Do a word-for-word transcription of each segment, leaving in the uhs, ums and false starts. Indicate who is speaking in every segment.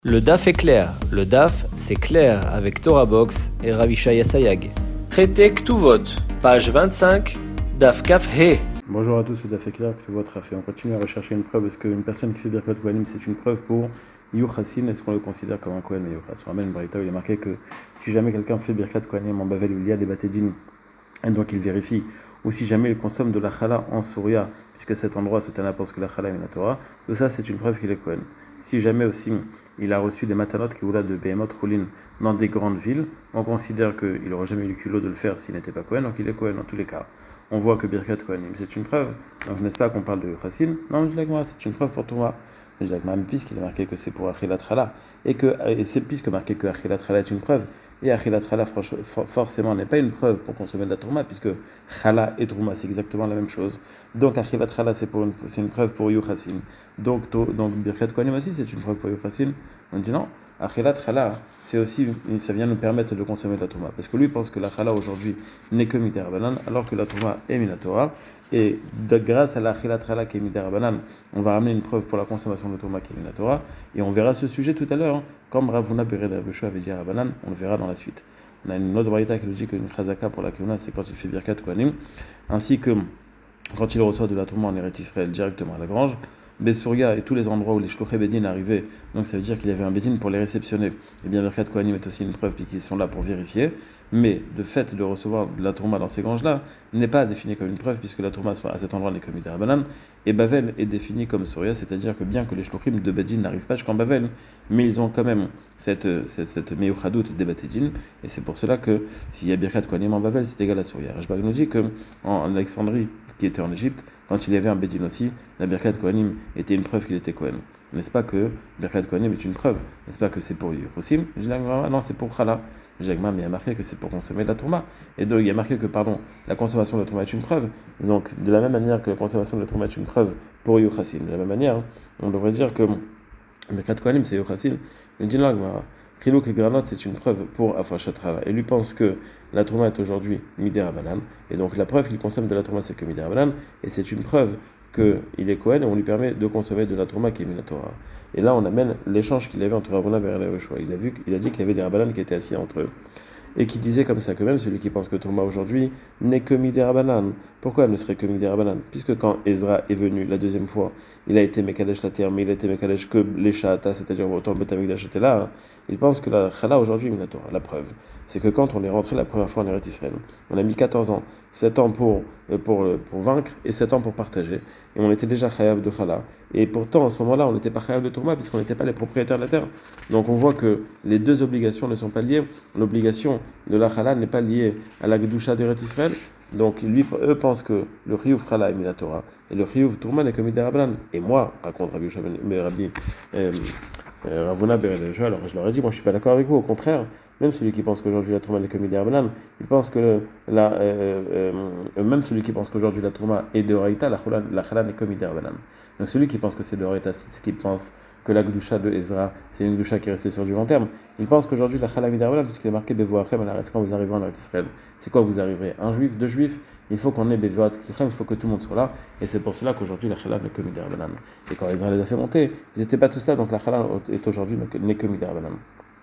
Speaker 1: Le daf est clair. Le daf, c'est clair avec Torah Box et Ravi Shaya Sayag. Traité Ktuvot, page vingt-cinq, daf Kaf He.
Speaker 2: Bonjour à tous, le daf est clair, Ktuvot Rafé. On continue à rechercher une preuve. Est-ce qu'une personne qui fait Birkat Kohanim, c'est une preuve pour Yuchassin? Est-ce qu'on le considère comme un Kohen et Yuchas? Sur Amen Braïta, il est marqué que si jamais quelqu'un fait Birkat Kohanim en Bavel, il y a des Batédin, et donc il vérifie, ou si jamais il consomme de la chala en Souria, puisque cet endroit, ce Tana pense que la chala est la Torah, tout ça c'est une preuve qu'il est Kohen. Si jamais aussi il a reçu des matanot qui voulaient de Behemot Roulin dans des grandes villes, on considère qu'il n'aurait jamais eu le culot de le faire s'il n'était pas Kohen, donc il est Kohen dans tous les cas. On voit que Birkat Kohanim, c'est une preuve. Donc n'est-ce pas qu'on parle de Chassin? Non, je dis moi, c'est une preuve pour toi. Je dis même puisqu'il est marqué que c'est pour Achilat Chala, et que et c'est puisque marqué que Achilat Chala est une preuve, et Achilat Chala forcément n'est pas une preuve pour consommer de la Trouma, puisque Chala et Trouma c'est exactement la même chose. Donc Achilat Chala c'est pour une, c'est une preuve pour Yuchassin. Donc to, donc Birkat Kohanim aussi c'est une preuve pour Yuchassin. On dit non. Achilat Chala, c'est aussi, ça vient nous permettre de consommer de la Trouma. Parce que lui pense que la Chala aujourd'hui n'est que Midei Rabbanan, alors que la Trouma est Minatora. Et de, grâce à la Achilat Chala qui est Midei Rabbanan, on va ramener une preuve pour la consommation de la Trouma qui est Minatora. Et on verra ce sujet tout à l'heure, hein. Comme Ravuna Bered Avesho avait dit à Rabbanan, on le verra dans la suite. On a une autre braïta qui nous dit qu'une Chazaka pour la Keuna, c'est quand il fait Birkat Kohanim, ainsi que quand il reçoit de la Trouma en Eretz Israël directement à la grange. Besouria et tous les endroits où les Shluchei Bedin arrivaient, donc ça veut dire qu'il y avait un Bedin pour les réceptionner. Et bien Birkat Kohanim est aussi une preuve puisqu'ils sont là pour vérifier, mais le fait de recevoir de la Trouma dans ces granges-là n'est pas défini comme une preuve puisque la Trouma à cet endroit n'est que Midei Rabbanan, et Bavel est défini comme Souria, c'est-à-dire que bien que les Shluchim de Bedin n'arrivent pas jusqu'en Bavel, mais ils ont quand même cette, cette, cette Meyuchadout des Batédin, et c'est pour cela que s'il y a Birkat Kohanim en Bavel, c'est égal à Souria. Rashbag nous dit qu'en Alexandrie, qui était en Égypte, quand il y avait un Bedin aussi, la Birkat Kohanim était une preuve qu'il était Kohen. N'est-ce pas que Birkat Kohanim est une preuve? N'est-ce pas que c'est pour Yuchosim? Je dis non, c'est pour Chala. Je dis mais il y a marqué que c'est pour consommer de la Trouma. Et donc il y a marqué que, pardon, la consommation de la Trouma est une preuve. Donc de la même manière que la consommation de la Trouma est une preuve pour Yuchosim, de la même manière, on devrait dire que Birkat Kohanim c'est Yuchosim. Je dis non, Chiluk et Granot, c'est une preuve pour Afrashat Chala. Et lui pense que la Trouma est aujourd'hui Midei Rabbanan. Et donc la preuve qu'il consomme de la Trouma, c'est que Midei Rabbanan. Et c'est une preuve qu'il est Kohen et on lui permet de consommer de la Trouma qui est Minatora. Et là, on amène l'échange qu'il avait entre Ravuna et Bereshua. Il a vu, il a dit qu'il y avait des Rabbanan qui étaient assis entre eux. Et qui disait comme ça que même celui qui pense que Trouma aujourd'hui n'est que Midei Rabbanan. Pourquoi elle ne serait que Midei Rabbanan? Puisque quand Ezra est venu la deuxième fois, il a été Mekadesh la terre, mais il a été Mekadesh que les Shahata, c'est-à-dire autant le Beth Amikdash était là. Hein. Il pense que la Chala aujourd'hui est Minatora. La preuve, c'est que quand on est rentré la première fois en Eretz Israël, on a mis quatorze ans, sept ans pour, pour, pour vaincre et sept ans pour partager. Et on était déjà Chayav de Chala. Et pourtant, à ce moment-là, on n'était pas Chayav de Trouma puisqu'on n'était pas les propriétaires de la terre. Donc on voit que les deux obligations ne sont pas liées. L'obligation de la Chala n'est pas liée à la Gedusha d'Eretz Israël. Donc lui, eux pensent que le Chiyuv Chala est Minatora et le Chiyuv Trouma n'est que Midei Rabbanan. Et moi, raconte Rabbi Yosha ben Rabbi euh, euh, Ravuna Bereshua, alors je leur ai dit, moi je suis pas d'accord avec vous, au contraire, même celui qui pense qu'aujourd'hui la Trouma n'est que Midei Rabbanan, il pense que la, euh, euh, même celui qui pense qu'aujourd'hui la Trouma est de Horaïta, la Chala n'est que Midei Rabbanan. Donc celui qui pense que c'est de Horaïta, c'est ce qu'il pense que la Gdusha de Ezra, c'est une Gdusha qui est restée sur du long terme. Il pense qu'aujourd'hui la Chala Midei Rabbanan, puisqu'il est marqué Bevoachem à la reste quand vous arriverez en Eretz Israël. C'est quoi vous arriverez? Un juif, deux juifs? Il faut qu'on ait Bevoat Kichem, il faut que tout le monde soit là. Et c'est pour cela qu'aujourd'hui la Chala n'est que Midei Rabbanan. Et quand Ezra les a fait monter, ils n'étaient pas tous là, donc la Chala est aujourd'hui n'est que Midei Rabbanan.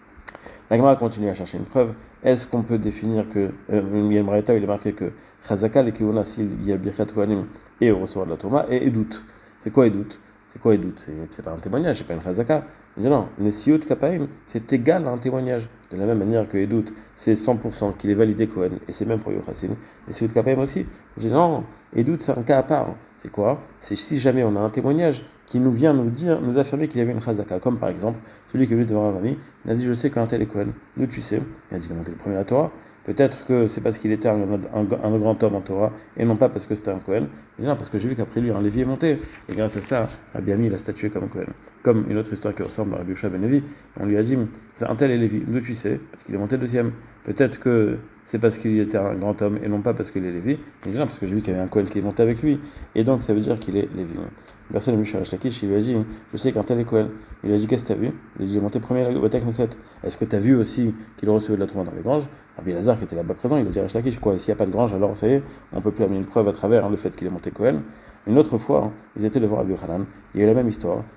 Speaker 2: La Gemara continue à chercher une preuve. Est-ce qu'on peut définir que, euh, il y a une braïta où il est marqué que Chazaka et Keuna, s'il y a Birkat Kohanim et au recevoir de la Touma, et Edout. C'est quoi Edout? C'est quoi Edout? C'est, c'est pas un témoignage, c'est pas une Chazaka. Il dit non, le Siout Kapaim, c'est égal à un témoignage. De la même manière que Edout, c'est cent pour cent qu'il est validé Kohen, et c'est même pour Yochassin. Le Siout Kapaim aussi. Il dit non, Edout, c'est un cas à part. C'est quoi? C'est si jamais on a un témoignage qui nous vient nous dire, nous affirmer qu'il y avait une Chazaka. Comme par exemple, celui qui est venu devant Ravami, il a dit je sais qu'un tel est Kohen. Nous, tu sais. Il a dit il a monté le premier à la Torah. Peut-être que c'est parce qu'il était un, un, un grand homme en Torah et non pas parce que c'était un Kohen. Il dit non, parce que j'ai vu qu'après lui, un Lévi est monté. Et grâce à ça, Rabbi Ami l'a statué comme un Kohen. Comme une autre histoire qui ressemble à Rabbi Yosha ben Levi. On lui a dit c'est un tel est Lévi. D'où tu sais? Parce qu'il est monté deuxième. Peut-être que c'est parce qu'il était un grand homme et non pas parce qu'il est Lévi. Il dit non, parce que j'ai vu qu'il y avait un Kohen qui est monté avec lui. Et donc ça veut dire qu'il est Lévi. Une personne est venue chez Resh Lakish, il lui a dit je sais qu'un tel est Kohen. Il lui a dit qu'est-ce que tu as vu? Il lui a dit monté premier à la Beth Knesset. Est-ce que tu as vu aussi qu'il recevait de la Trouma dans les granges? Rabbi Lazare qui était là-bas présent, il a dit Resh Lakish quoi? S'il n'y a pas de grange, alors ça y est, on peut plus amener une preuve à travers hein, le fait qu'il est monté Kohen. Une autre fois, hein, ils étaient devant Rabbi Yochanan, il y a eu la même histoire. Et Resh Lakish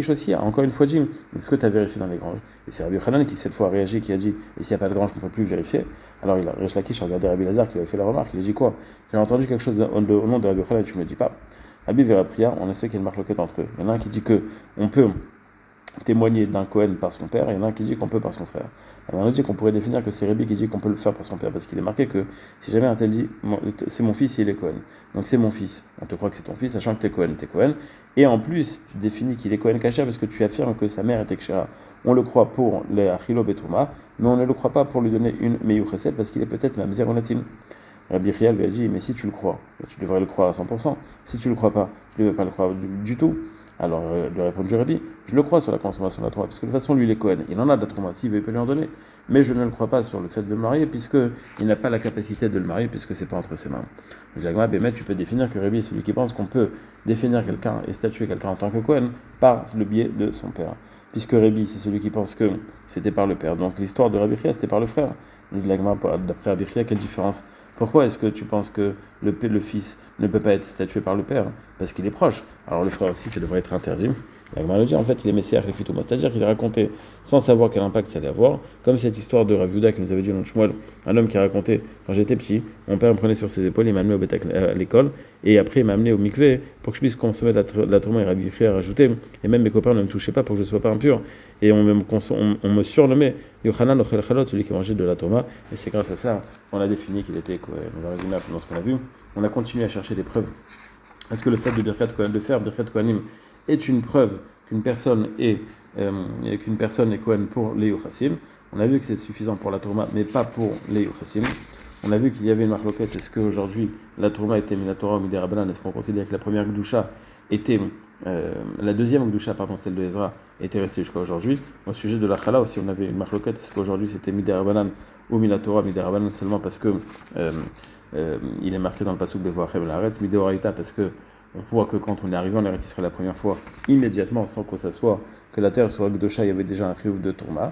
Speaker 2: Lakish aussi a encore une fois dit, est-ce que tu as vérifié dans les granges? Et c'est Rabbi Yochanan qui cette fois a réagi, qui a dit, et s'il n'y a pas de grange, on ne peut plus vérifier. Alors il a, Resh Lakish a regardé Rabbi Lazare qui lui avait fait la remarque, il a dit quoi? J'ai entendu quelque chose de, de, au nom de Rabbi Yochanan, tu ne me dis pas. Rabbi Verapria, on a fait qu'il y a une marloquette entre eux. Il y en a un qui dit que on peut témoigner d'un Cohen par son père, et il y en a un qui dit qu'on peut par son frère. Il y en a un autre dit qu'on pourrait définir que c'est Rabbi qui dit qu'on peut le faire par son père, parce qu'il est marqué que si jamais un tel dit c'est mon fils, il est Cohen. Donc c'est mon fils. On te croit que c'est ton fils, sachant que tu es Cohen, tu es Cohen. Et en plus, tu définis qu'il est Cohen Kasher parce que tu affirmes que sa mère était Kshera. On le croit pour les Achilo Betouma, mais on ne le croit pas pour lui donner une Meyu Chesed, parce qu'il est peut-être même Zéronatim. Rabbi Riel lui a dit, mais si tu le crois, tu devrais le croire à cent pour cent. Si tu ne le crois pas, tu ne devrais pas le croire du, du tout. Alors, euh, lui a répondu Rabbi, je le crois sur la consommation de la Torah, parce que de toute façon, lui, il est Cohen. Il en a de la Torah, s'il veut, il peut lui en donner. Mais je ne le crois pas sur le fait de le marier, puisqu'il n'a pas la capacité de le marier, puisque ce n'est pas entre ses mains. Jacques Bémet, tu peux définir que Rabbi est celui qui pense qu'on peut définir quelqu'un et statuer quelqu'un en tant que Cohen par le biais de son père. Puisque Rabbi, c'est celui qui pense que c'était par le père. Donc l'histoire de Rabbi Chia, c'était par le frère. D'après Rabbi Chia, quelle différence? Pourquoi est-ce que tu penses que le, le fils ne peut pas être statué par le père? Parce qu'il est proche. Alors le frère aussi, ça devrait être interdit. La Gemara le dit, en fait, il est Messiah Refitouma, c'est-à-dire qu'il a raconté sans savoir quel impact ça allait avoir, comme cette histoire de Rav Yehuda qui nous avait dit dans Shmuel, un homme qui a raconté, quand j'étais petit, mon père me prenait sur ses épaules, il m'a amené au bétac, à l'école, et après il m'a amené au mikvé pour que je puisse consommer la, la tourma et Rabbi Chia a rajouté, et même mes copains ne me touchaient pas pour que je ne sois pas impur, et on me, on, on me surnommait Yochanan Ochel Chalot, celui qui mangeait de la tourma, et c'est grâce à ça qu'on a défini qu'il était Kohen. On va résumer dans ce qu'on a vu, on a continué à chercher des preuves. Est-ce que le fait de Birkat Kohen, de faire Birkat Kohanim est une preuve qu'une personne est, euh, qu'une personne est Kohen pour les Yochassim? On a vu que c'est suffisant pour la Tourma, mais pas pour les Yochassim. On a vu qu'il y avait une marloquette. Est-ce qu'aujourd'hui la Tourma était Minatora ou Miderabanan? Est-ce qu'on considère que la première Gdusha était, euh, la deuxième Gdusha, pardon, celle de Ezra, était restée jusqu'à aujourd'hui? Au sujet de la Chala aussi, on avait une marloquette. Est-ce qu'aujourd'hui c'était Miderabanan ou Minatora, Miderabanan seulement parce que euh, euh, il est marqué dans le pasuk de Voachem Laaretz, Mideoraita parce que on voit que quand on est arrivé en Eretz Israël la première fois, immédiatement, sans que ça soit, que la terre soit Gdosha, il y avait déjà un chiyuv de Tourma.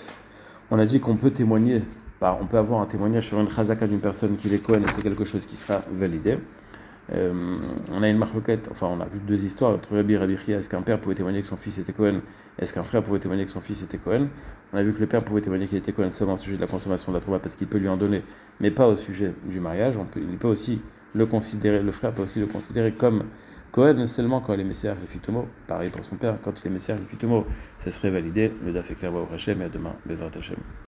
Speaker 2: On a dit qu'on peut témoigner, par, on peut avoir un témoignage sur une chazaka d'une personne qui est Kohen, et c'est quelque chose qui sera validé. Euh, on a une marloquette, enfin on a vu deux histoires entre Rabbi et Rabbi Chia. Est-ce qu'un père pouvait témoigner que son fils était Kohen? Est-ce qu'un frère pouvait témoigner que son fils était Kohen? On a vu que le père pouvait témoigner qu'il était Kohen seulement au sujet de la consommation de la Tourma parce qu'il peut lui en donner, mais pas au sujet du mariage. On peut, il peut aussi le considérer, le frère peut aussi le considérer comme Kohen seulement quand il est Messiah Lefitumo. Pareil pour son père, quand il est Messiah Lefitumo, ça serait validé. Le daf est clair, Baruch Hashem, et à demain, Bezrat Hashem.